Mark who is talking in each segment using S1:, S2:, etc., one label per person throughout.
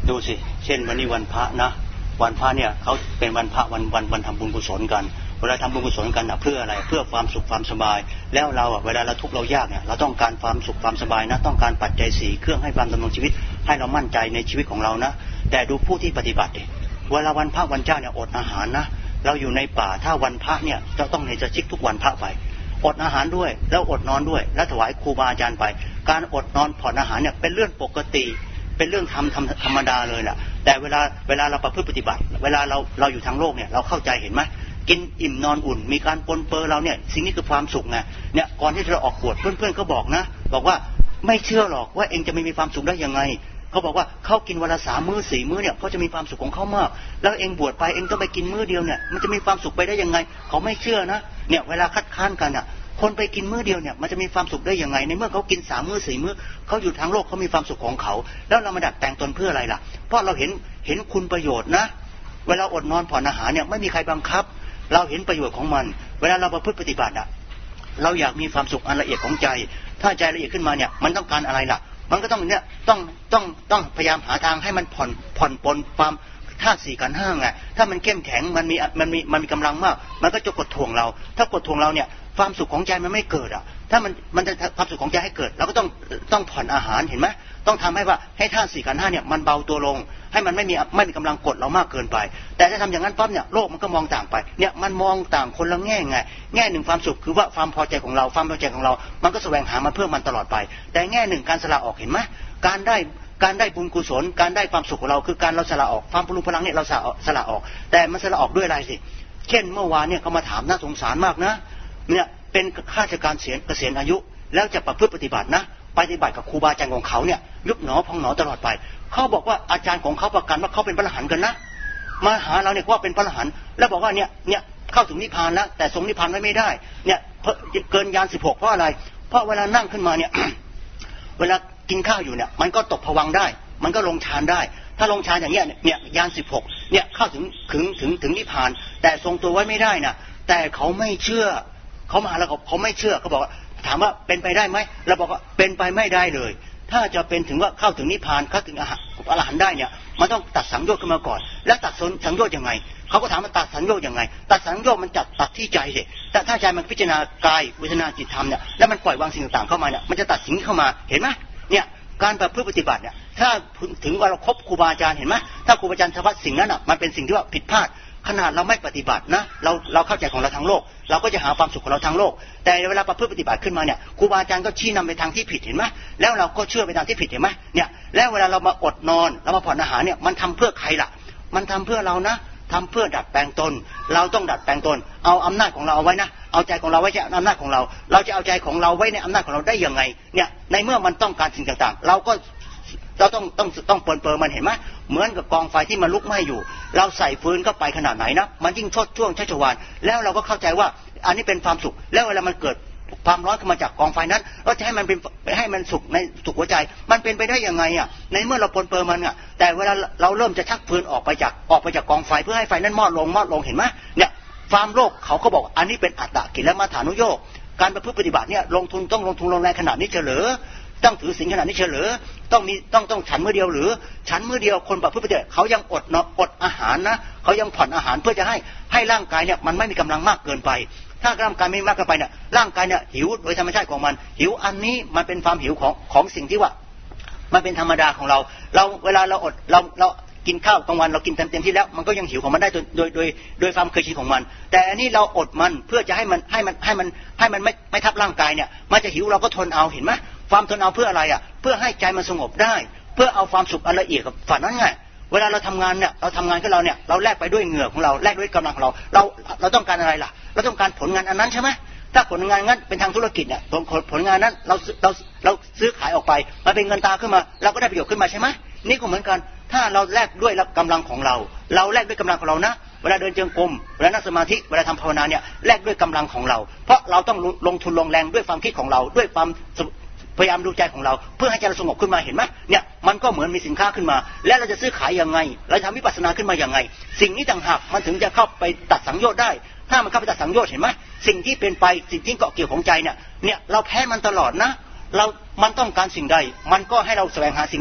S1: ดูสิเช่นวันนี้วันพระนะวันพระเนี่ยเขาเป็นวันพระวันทำบุญกุศลกันเวลาทำบุญกุศลกันนะเพื่ออะไรเพื่อความสุขความสบายแล้วเราเวลาเราทุกข์เรายากเนี่ยเราต้องการความสุขความสบายนะต้องการปัจจัย4เครื่องให้ความดำรงชีวิตให้เรามั่นใจในชีวิตของเรานะแต่ดูผู้ที่ปฏิบัติเวลาวันพระวันเจ้าเนี่ยอดอาหารนะเราอยู่ในป่าถ้าวันพระเนี่ยจะต้องเนรชิกทุกวันพระไปอดอาหารด้วยแล้วอดนอนด้วยแล้วถวายครูบาอาจารย์ไปการอดนอนผ่อนอาหารเนี่ยเป็นเรื่องปกติเป็นเรื่องธรรมดาเลยแหละแต่เวลาเราประพฤติปฏิบัติเวลาเราอยู่ทางโลกเนี่ยเราเข้าใจเห็นไหมกินอิ่มนอนอุ่นมีการปนเปื้อเราเนี่ยสิ่งนี้คือความสุขไงเนี่ยก่อนที่เราออกบวชเพื่อนๆก็บอกนะบอกว่าไม่เชื่อหรอกว่าเองจะไม่มีความสุขได้ยังไงเขาบอกว่าเขากินวันละ3 มื้อ 4 มื้อเนี่ยเขาจะมีความสุขของเขามากแล้วเองบวชไปเองต้องไปกินมื้อเดียวเนี่ยมันจะมีความสุขไปได้ยังไงเขาไม่เชื่อนะเนี่ยเวลาคัดค้านกันอ่ะคนไปกินมื้อเดียวเนี่ยมันจะมีความสุขได้ยังไงในเมื่อเขากิน3 มื้อ 4 มื้อเขาอยู่ทางโลกเขามีความสุขของเขาแล้วเรามาดัดแปลงตนเพื่ออะไรล่ะเพราะเราเห็นคุณประโยชน์นะเวลาอดนอนผ่อนอาหารเนี่ยไม่มีใครบังคับเราเห็นประโยชน์ของมันเวลาเราประพฤติปฏิบัติอ่ะเราอยากมีความสุขอันละเอียดของใจถ้าใจละเอียดขึ้นมาเนี่ยมันต้องการอะไรล่ะมันก็ต้องเนี่ยต้องพยายามหาทางให้มันผ่อนปลนความธาตุ4 ขันธ์ 5ไงถ้ามันเข้มแข็งมันมีกำลังมากมันก็จะกดท่วงเราถ้ากดท่วงเราเนี่ยความสุขของใจมันไม่เกิดอ่ะถ้ามันจะความสุขของใจให้เกิดเราก็ต้องผ่อนอาหารเห็นไหมต้องทำให้ว่าให้ธาตุ4 ขันธ์ 5เนี่ยมันเบาตัวลงให้มันไม่มีกำลังกดเรามากเกินไปแต่ถ้าทำอย่างนั้นปั๊บเนี่ยโลกมันก็มองต่างไปเนี่ยมันมองต่างคนละแง่ไงแง่หนึ่งความสุขคือว่าความพอใจของเราความพอใจของเรามันก็แสวงหามาเพื่อมันตลอดไปแต่แง่หนึ่งการสละออกเห็นไหมการได้บุญกุศลการได้ความสุขของเราคือการเราสละออกความพลุพลังเนี่ยเราสละออกแต่มันสละออกด้วยอะไรสิเช่นเมื่อวานเนี่ยเขามาถามน่าสงสารมากนะเนี่ยเป็นข้าราชการเกษียณอายุแล้วจะประพฤติปฏิบัตินะปฏิบัติกับครูบาอาจารย์ของเขาเนี่ยยุบหนอพองหนอตลอดไปเขาบอกว่าอาจารย์ของเขาประกันว่าเขาเป็นพระอรหันต์กันนะมาหาเราเนี่ยว่าเป็นพระอรหันต์แล้วบอกว่าเนี่ยเข้าถึงนิพพานแล้วแต่ทรงนิพพานไว้ไม่ได้เนี่ยเกินญาณ16เพราะอะไรเพราะเวลานั่งขึ้นมาเนี่ย เวลากินข้าวอยู่เนี่ยมันก็ตกภวังค์ได้มันก็ลงฌานได้ถ้าลงฌานอย่างเงี้ยเนี่ยญาณ16เนี่ยเข้าถึงนิพพานแต่ทรงตัวไว้ไม่ได้นะแต่เขาไม่เชื่อเขามาแล้วเขาไม่เชื่อเขาบอกถามว่าเป็นไปได้ไหมเราบอกว่าเป็นไปไม่ได้เลยถ้าจะเป็นถึงว่าเข้าถึงนิพพานเข้าถึงอรหันต์ได้เนี่ยมันต้องตัดสังโยชน์ขึ้นมาก่อนแล้วตัดสังโยชน์ยังไงเขาก็ถามว่าตัดสังโยชน์ยังไงตัดสังโยชน์มันตัดที่ใจสิแต่ถ้าใจมันพิจารณากายเวทนาจิตธรรมเนี่ยแล้วมันปล่อยวางสิ่งต่างๆเข้ามาเนี่ยมันจะตัดสิ่งเข้ามาเห็นไหมเนี่ยการประพฤติปฏิบัติเนี่ยถ้าถึงว่าเราคบครูบาอาจารย์เห็นไหมถ้าครูบาอาจารย์ทวัดสิ่งนั้นอ่ะมันเป็นสิ่งที่ว่าผิดพลาดขนาดเราไม่ปฏิบัตินะเราเข้าใจของเราทางโลกเราก็จะหาความสุขของเราทางโลกแต่เวลาประพฤติปฏิบัติขึ้นมาเนี่ยครูบาอาจารย์ก็ชี้นำไปทางที่ผิดเห็นไหมแล้วเราก็เชื่อไปทางที่ผิดเห็นไหมเนี่ยแล้วเวลาเรามาอดนอนเรามาผ่อนอาหารเนี่ยมันทำเพื่อใครล่ะมันทำเพื่อเรานะทำเพื่อดัดแปลงตนเราต้องดัดแปลงตนเอาอำนาจของเราเอาไว้นะเอาใจของเราไว้ใช้อำนาจของเราจะเอาใจของเราไว้ในอำนาจของเราได้ยังไงเนี่ยในเมื่อมันต้องการสิ่งต่างๆเราต้องเปิดมันเห็นไหมเหมือนกับกองไฟที่มันลุกไหม้อยู่เราใส่ฟืนเข้าไปขนาดไหนนะมันยิ่งช่วงชัชวาลแล้วเราก็เข้าใจว่าอันนี้เป็นความสุขแล้วเวลามันเกิดความร้อนขึ้นมาจากกองไฟนั้นเราจะให้มันสุขในสุขหัวใจมันเป็นไปได้ยังไงอ่ะในเมื่อเราเปิดมันอ่ะแต่เวลาเราเริ่มจะชักฟืนออกไปจากกองไฟเพื่อให้ไฟนั้นมอดลงเห็นไหมเนี่ยความโลภเขาก็บอกอันนี้เป็นอัตตกิลมัฏฐานุโยคการประพฤติปฏิบัติเนี่ยลงทุนลงแรงขนาดนี้เฉลยต้องถือศีลขนาดนี้เฉลยต้องฉันมื้อเดียวหรือฉันมื้อเดียวคนประพฤติปฏิบัติเขายังอดอาหารนะเขายังผ่อนอาหารเพื่อจะให้ร่างกายเนี่ยมันไม่มีกำลังมากเกินไปถ้าร่างกายไม่มากเกินไปเนี่ยร่างกายเนี่ยหิวโดยธรรมชาติของมันหิวอันนี้มันเป็นความหิวของสิ่งที่ว่ามันเป็นธรรมดาของเราเวลาเราอดเรากินข้าวกลางวันเรากินเต็มที่แล้วมันก็ยังหิวของมันได้โดยความเคยชินของมันแต่อันนี้เราอดมันเพื่อจะให้มันไม่ทับร่างกายเนี่ยมันจะหิวเราก็ทนเอาเห็นไหมความทนเอาเพื่ออะไรอ่ะเพื่อให้ใจมันสงบได้เพื่อเอาความสุขอันละเอียดกับฝันนั้นไงเวลาเราทำงานเนี่ยเราทำงานกับเราเนี่ยเราแลกไปด้วยเหงื่อของเราแลกด้วยกำลังของเราต้องการอะไรล่ะเราต้องการผลงานอันนั้นใช่ไหมถ้าผลงานนั้นเป็นทางธุรกิจเนี่ยผลงานนั้นเราซื้อขายออกไปมาเป็นเงินตาขึ้นมาเราก็ได้ประโยชน์ขึ้นมาใช่ไหมนี่ก็เหมือนกันถ้าเราแลกด้วยกำลังของเราแลกด้วยกำลังของเรานะเวลาเดินจงกรมเวลานั่งสมาธิเวลาทำภาวนาเนี่ยแลกด้วยกำลังของเราเพราะเราต้องลงทุนลงแรงด้วยความคิดของเราด้วยความพยายามดูใจของเราเพื่อให้ใจเราสงบขึ้นมาเห็นไหมเนี่ยมันก็เหมือนมีสินค้าขึ้นมาและเราจะซื้อขายยังไงเราทำวิปัสสนาขึ้นมาอย่างไงสิ่งนี้ต่างหากมันถึงจะเข้าไปตัดสังโยชน์ได้ถ้ามันเข้าไปตัดสังโยชน์เห็นไหมสิ่งที่เป็นไปสิ่งที่เกาะเกี่ยวของใจเนี่ยเราแพ้มันตลอดนะมันต้องการสิ่งใดมันก็ให้เราแสวงหาสิ่งนั้น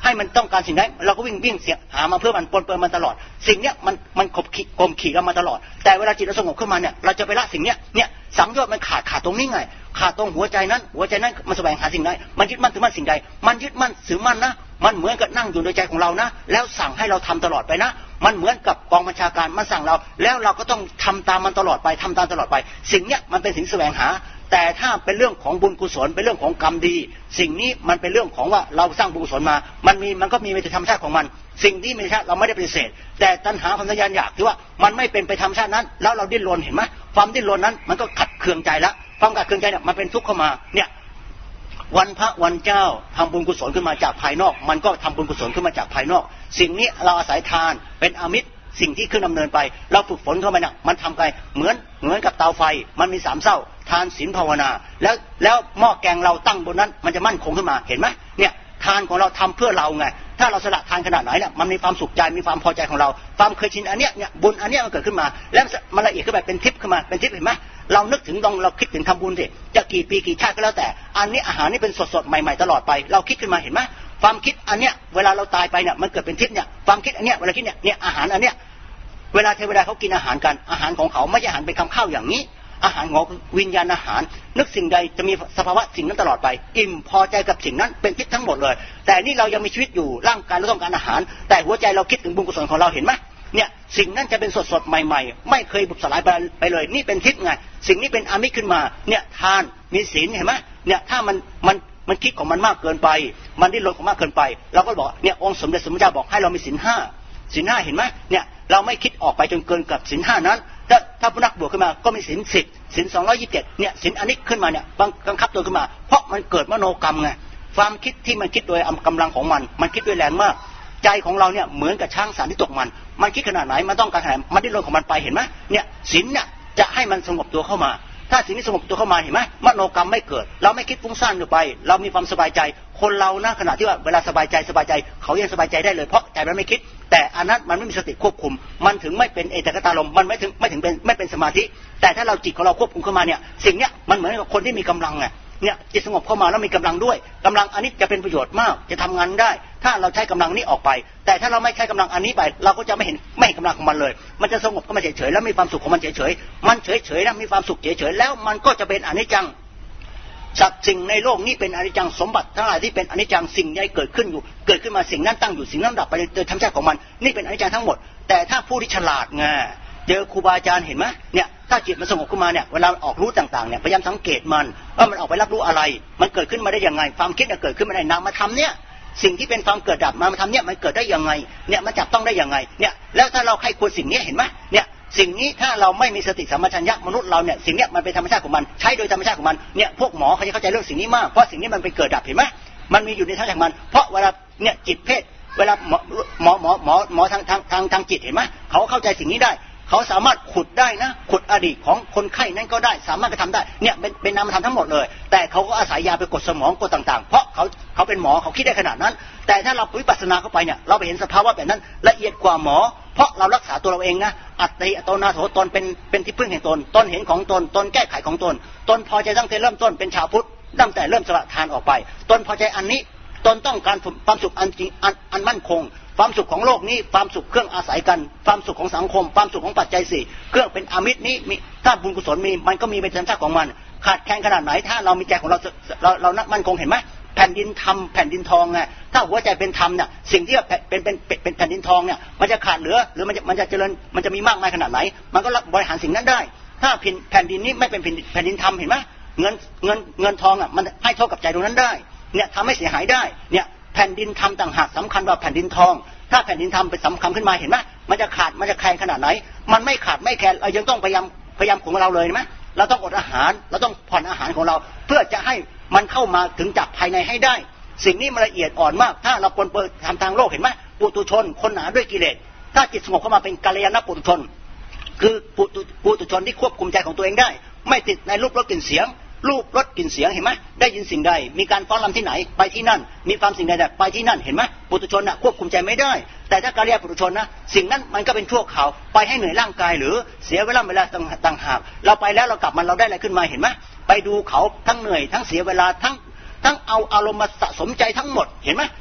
S1: ให้มันต้องการสิ่งใดเราก็วิ่งเสียหามาเพื่อมันปนเปื้อนมันตลอดสิ่งเนี้ยมันข่มขีเรามาตลอดแต่เวลาจิตเราสงบขึ้นมาเนี่ยเราจะไปละสิ่งเนี้ยสังโยชน์มันขาดตรงนี้ไงขาดตรงหัวใจนั้นมันแสวงหาสิ่งใดมันยึดมั่นถือมั่นสิ่งใดมันยึดมั่นถือมั่นนะมันเหมือนกับนั่งอยู่ในใจของเรานะแล้วสั่งให้เราทำตลอดไปนะมันเหมือนกับกองบัญชาการมันสั่งเราแล้วเราก็ต้องทำตามมันตลอดไปทำตามตลอดไปสิ่งเนี้ยมันเป็นสิ่งแสวงหาแต่ถ้าเป็นเรื่องของบุญกุศลเป็นเรื่องของกรรมดีสิ่งนี้มันเป็นเรื่องของว่าเราสร้างบุญกุศลมามันก็มีในธรรมชาติของมันสิ่งที่ไม่ใช่เราไม่ได้ปฏิเสธแต่ตัณหาความทะยานอยากที่ว่ามันไม่เป็นไปธรรมชาตินั้นแล้วเราดิ้นรนเห็นไหมความดิ้นรนนั้นมันก็ขัดเคืองใจละความขัดเคืองใจเนี่ยมันเป็นทุกข์เข้ามาเนี่ยวันพระวันเจ้าทำบุญกุศลขึ้นมาจากภายนอกมันก็ทำบุญกุศลขึ้นมาจากภายนอกสิ่งนี้เราอาศัยทานเป็นอมิตรสิ่งที่ขึ้นดำเนินไปเราฝึกฝนเข้ามาเนี่ยมันทำไปเหมือนกับเตาไฟมันมี3เส้าทานศีลภาวนาแล้วหม้อแกงเราตั้งบนนั้นมันจะมั่นคงขึ้นมาเห็นไหมเนี่ยทานของเราทำเพื่อเราไงถ้าเราสละทานขนาดไหนเนี่ยมันมีความสุขใจมีความพอใจของเราความเคยชินอันเนี้ยบุญอันเนี้ยมันเกิดขึ้นมาแล้วมันละเอียดขึ้นไปเป็นทิพย์ขึ้นมาเป็นทิพย์เห็นไหมเรานึกถึงเราคิดถึงทำบุญสิจะกี่ปีกี่ชาติก็แล้วแต่อันนี้อาหารนี่เป็นสดๆใหม่ๆตลอดไปเราคิดขึ้นมาเห็นไหมความคิดอันเนี้ยเวลาเราตายไปเนี่ยมันเกิดเป็นทิพย์เนี่ยความคิดอันเนี้ยเวลาคิดเนี่ยอาหารอันเนี้ยเวลาเทวดาเขากินอาหารกันอาหารของเขาไม่ใช่อาหารเป็นคำข้าวอย่างนี้อาหารของวิญญาณอาหารนึกสิ่งใดจะมีสภาวะสิ่งนั้นตลอดไปอิ่มพอใจกับสิ่งนั้นเป็นทิพย์ทั้งหมดเลยแต่นี่เรายังมีชีวิตอยู่ร่างกายเราต้องการอาหารแต่หัวใจเราคิดถึงบุญกุศลของเราเห็นไหมเนี่ยสิ่งนั้นจะเป็นสดๆใหม่ๆไม่เคยบุบสลายไปเลยนี่เป็นทิพย์ไงสิ่งนี้เป็นอามิตรขึ้นมาเนี่ยทานมีศีลเห็นไหมเนี่ยถ้ามันคิดของมันมากเกินไปมันดิ้นรนของมากเกินไปเราก็บอกเนี่ยองค์สมเด็จสมมาเจ้าบอกให้เรามีศีลห้าเห็นไหมเนี่ยเราไม่คิดออกไปจนเกินกับศีลห้านั้นถ้าผู้นักบวชขึ้นมาก็มีศีล10ศีล227เนี่ยศีลอันนี้ขึ้นมาเนี่ยบังคับตัวขึ้นมาเพราะมันเกิดมโนกรรมไงความคิดที่มันคิดโดยกำลังของมันคิดด้วยแรงมากใจของเราเนี่ยเหมือนกับช้างสารที่ตกมันคิดขนาดไหนมันต้องการขนาดมันดิ้นรนของมันไปเห็นไหมเนี่ยศีลเนี่ยจะให้มันสงบตัวเข้ามาถ้าสิ่งนี้สงบตัวเข้ามาเห็นไหมมโนกรรมไม่เกิดเราไม่คิดฟุ้งซ่านไปเรามีความสบายใจคนเรานะขณะที่ว่าเวลาสบายใจเขายังสบายใจได้เลยเพราะใจมันไม่คิดแต่อันนั้นมันไม่มีสติควบคุมมันถึงไม่เป็นเอตกตารมมันไม่เป็นสมาธิแต่ถ้าเราจิตของเราควบคุมเข้ามาเนี่ยสิ่งเนี้ยมันเหมือนกับคนที่มีกำลังไงเนี่ยจิตสงบเข้ามาแล้วมีกำลังด้วยกำลังอันนี้จะเป็นประโยชน์มากจะทำงานได้ถ้าเราใช้กำลังนี้ออกไปแต่ถ้าเราไม่ใช้กำลังอันนี้ไปเราก็จะไม่เห็นกำลังของมันเลยมันจะสงบเข้ามาเฉยๆแล้วมีความสุขของมันเฉยๆมันเฉยๆนะมีความสุขเฉยๆแล้วมันก็จะเป็นอนิจจังสัตว์สิ่งในโลกนี้เป็นอนิจจังสมบัติทั้งหลายที่เป็นอนิจจังสิ่งใดเกิดขึ้นมาสิ่งนั้นตั้งอยู่สิ่งนั้นดับไปโดยธรรมชาติของมันนี่เป็นอนิจจังทั้งหมดแต่ถ้าผู้ที่ฉลาดไงเจอครูบาอาจารย์เห็นไหมเนี่ยถ้าจิตมันสงบขึ้นมาเนี่ยเวลาออกรู้ต่างๆเนี่ยพยายามสังเกตมันว่ามันออกไปรับรู้อะไรมันเกิดขึ้นมาได้ยังไงความคิดเกิดขึ้นมาได้นามธรรมเนี่ยสิ่งที่เป็นความเกิดดับนามธรรมเนี่ยมันเกิดได้ยังไงเนี่ยมันจับต้องได้ยังไงเนี่ยแล้วถ้าเราใครควรสิ่งนี้เห็นไหมเนี่ยสิ่งนี้ถ้าเราไม่มีสติสัมปชัญญะมนุษย์เราเนี่ยสิ่งนี้มันเป็นธรรมชาติของมันใช้โดยธรรมชาติของมันเนี่ยพวกหมอเขาจะเข้าใจเรื่องสิ่งนี้มากเพราะสิ่งนี้มันเป็นเกิดดับเห็นไหมมันมีอยู่ในธรรมชาติของมันเพราะเวลาเนี่ยจิตเพศเวลาหมอทางจิตเห็นไหมเขาเข้าใจสิ่งนี้ได้เขาสามารถขุดได้นะขุดอดีตของคนไข้นั้นก็ได้สามารถกระทำได้เนี่ยเป็นนามธรรมทั้งหมดเลยแต่เขาก็อาศัยยาไปกดสมองกดต่างๆเพราะเขาเป็นหมอเขาคิดได้ขนาดนั้นแต่ถ้าเราวิปัสสนาเข้าไปเนี่ยเราไปเห็นสภาวะแบบนั้นละเอียดกว่าหมอเพราะเรารักษาตัวเราเองนะอัตติอัตโนนาโถตนเป็นที่พึ่งแห่งตนเห็นของตนแก้ไขของตนพอใจตั้งแต่เริ่มต้นเป็นชาวพุทธตั้งแต่เริ่มสละทานออกไปตนพอใจอันนี้ตนต้องการความสุขอันจริงอันมั่นคงความสุขของโลกนี้ความสุขเครื่องอาศัยกันความสุขของสังคมความสุขของปัจจัยสี่เครื่องเป็นอมิตรนี้มีถ้าบุญกุศลมีมันก็มีเป็นธรรมชาติของมันขาดแคลนขนาดไหนถ้าเรามีใจของเรานักมั่นคงเห็นไหมแผ่นดินธรรมแผ่นดินทองไงถ้าหัวใจเป็นธรรมเนี่ยสิ่งที่เป็นแผ่นดินทองเนี่ยมันจะขาดเหลือหรือมันจะเจริญมันจะมีมากมายขนาดไหนมันก็บริหารสิ่งนั้นได้ถ้าแผ่นดินนี้ไม่เป็นแผ่นดินธรรมเห็นไหมเงินทองอ่ะมันให้โทษกับใจตรงนั้นได้เนี่ยทำให้เสียหายได้เนี่ยแผ่นดินธรรมต่างหากสำคัญกว่าแผ่นดินทองถ้าแผ่นดินธรรมเป็นสำคัญขึ้นมาเห็นไหมมันจะขาดมันจะแคลนขนาดไหนมันไม่ขาดไม่แคลนเรายังต้องพยายามของเราเลยไหมเราต้องอดอาหารเราต้องผ่อนอาหารของเราเพื่อจะให้มันเข้ามาถึงจากภายในให้ได้สิ่งนี้มันละเอียดอ่อนมากถ้าเราปนเปื้อนทำทางโลกเห็นไหมปุถุชนคนหนาด้วยกิเลสถ้าจิตสงบเข้ามาเป็นกัลยาณปุถุชนคือปุถุชนที่ควบคุมใจของตัวเองได้ไม่ติดในรูปรสกลิ่นเสียงรูปรสกลิ่นเสียงเห็นไหมได้ยินสิ่งใดมีการฟ้อนรำที่ไหนไปที่นั่นมีความสิ่งใดไปที่นั่นเห็นไหมปุถุชนน่ะควบคุมใจไม่ได้แต่ถ้ากัลยาณปุถุชนนะสิ่งนั้นมันก็เป็นชั่วคราวไปให้เหนื่อยร่างกายหรือเสียเวลาต่างหากเราไปแล้วเรากลับมาเราได้อะไรขึ้นมาเห็นไหมไปดูเขาทั้งเหนื่อยทั้งเสียเวลาทั้งเอาอารมณ์มาสะสมใจทั้งหมดเห็นไหมเนี่ย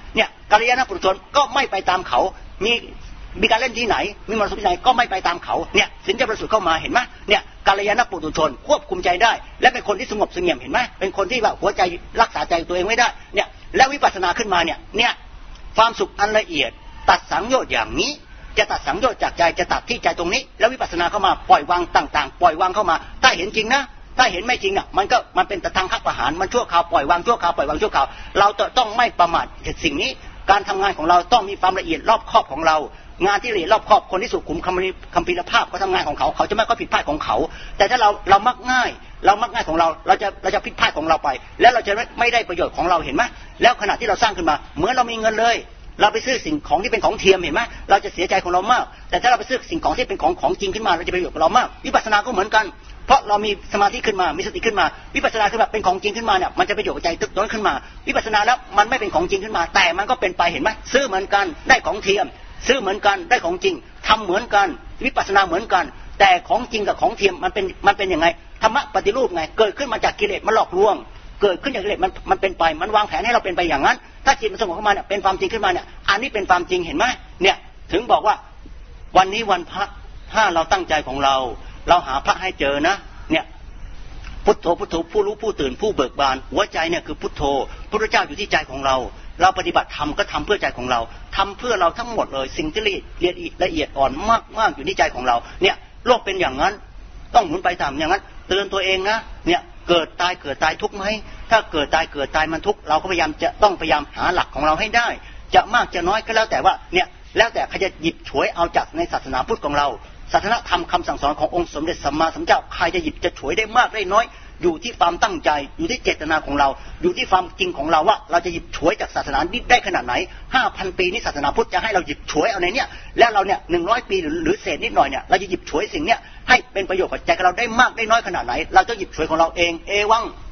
S1: กัลยาณปุถุชนก็ไม่ไปตามเขามีการเล่นที่ไหนมีมรสุมที่ไหนก็ไม่ไปตามเขาเนี่ยศีลจะบริสุทธิ์เข้ามาเห็นไหมเนี่ยกัลยาณปุถุชนควบคุมใจได้และเป็นคนที่สงบเสงี่ยมเห็นไหมเป็นคนที่แบบหัวใจรักษาใจตัวเองไว้ได้เนี่ยแล้ววิปัสสนาขึ้นมาเนี่ยความสุขอันละเอียดตัดสังโยชน์อย่างนี้จะตัดสังโยชน์จากใจจะตัดที่ใจตรงนี้แล้ววิปัสสนาเข้ามาปล่อยวางต่างๆปล่อยวางเข้ามาถ้าเห็นจริงนะถ้าเห็นไม่จริงมันเป็นแต่ทางคักประหารมันชั่วคราวปล่อยวางชั่วคราวปล่อยวางชั่วคราวเราต้องไม่ประมาทสิ่งนี้การทำงานของเราต้องมีความละเอียดรอบคอบของเรางานที่ละเอียดรอบคอบคนที่สุขุมคัมภีรภาพเขาทำงานของเขาจะไม่ค่อยผิดพลาดของเขาแต่ถ้าเรามักง่ายของเราจะผิดพลาดของเราไปแล้วเราจะไม่ได้ประโยชน์ของเราเห็นไหมแล้วขณะที่เราสร้างขึ้นมาเหมือนเรามีเงินเลยเราไปซื้อสิ่งของที่เป็นของเทียมเห็นไหมเราจะเสียใจของเรามากแต่ถ้าเราไปซื้อสิ่งของที่เป็นของจริงขึ้นมาเราจะประโยชน์กับเรามากวิปัสสนาก็เหมือนกันเพราะเรามีสมาธิขึ้นมามีสติขึ้นมาวิปัสสนาขึ้นมาเป็นของจริงขึ้นมาเนี่ยมันจะประโยชน์กับใจตึกต้นขึ้นมาวิปัสสนาแล้วมันไม่เป็นของจริงขึ้นมาแต่มันก็เป็นไปเห็นไหมซื้อเหมือนกันได้ของเทียมซื้อเหมือนกันได้ของจริงทำเหมือนกันวิปัสสนาเหมือนกันแต่ของจริงกับของเทียมมันเป็นยังไงธรรมะปฏิรูปไงเกิดขึ้นมาจากกิเลสมันหลอกลวงเกิดขึ้นจากกิเลสมันเป็นไปมันวางแผนให้เราเป็นไปอย่างนั้นถ้าจิตมันสงบเข้ามาเนี่ยเป็นความจริงขึ้นมาเนี่ยอันนี้เป็นความจริงเห็นไหมเนี่ยถึงบอกว่าวันนี้วันพระถ้าเราตั้งใจของเราหาพระให้เจอนะเนี่ยพุทโธพุทโธผู้รู้ผู้ตื่นผู้เบิกบานหัวใจเนี่ยคือพุทโธพระพุทธเจ้าอยู่ที่ใจของเราปฏิบัติธรรมก็ทำเพื่อใจของเราทำเพื่อเราทั้งหมดเลยสิ่งที่ละเอียดอ่อนมากอยู่ที่ใจของเราเนี่ยโลกเป็นอย่างนั้นต้องหมุนไปตามอย่างนั้นเตือนตัวเองนะเนี่ยเกิดตายทุกข์ไหมถ้าเกิดตายมันทุกข์เราก็พยายามหาหลักของเราให้ได้จะมากจะน้อยก็แล้วแต่ว่าเนี่ยแล้วแต่ใครจะหยิบฉวยเอาจากในศาสนาพุทธของเราศาสนธรรมคำสั่งสอนขององค์สมเด็จสัมมาสัมพุทธเจ้าใครจะหยิบจะฉวยได้มากได้น้อยอยู่ที่ความตั้งใจอยู่ที่เจตนาของเราอยู่ที่ความจริงของเราว่าเราจะหยิบฉวยจากศาสนานี้ได้ขนาดไหน 5,000 ปีนี้ศาสนาพุทธจะให้เราหยิบฉวยเอาในเนี้ยแล้วเราเนี่ย100 ปีหรือเศษนิดหน่อยเนี่ยเราจะหยิบฉวยสิ่งเนี้ยให้เป็นประโยชน์กับใจเราได้มากได้น้อยขนาดไหนเราจะหยิบฉวยของเราเองเอวัง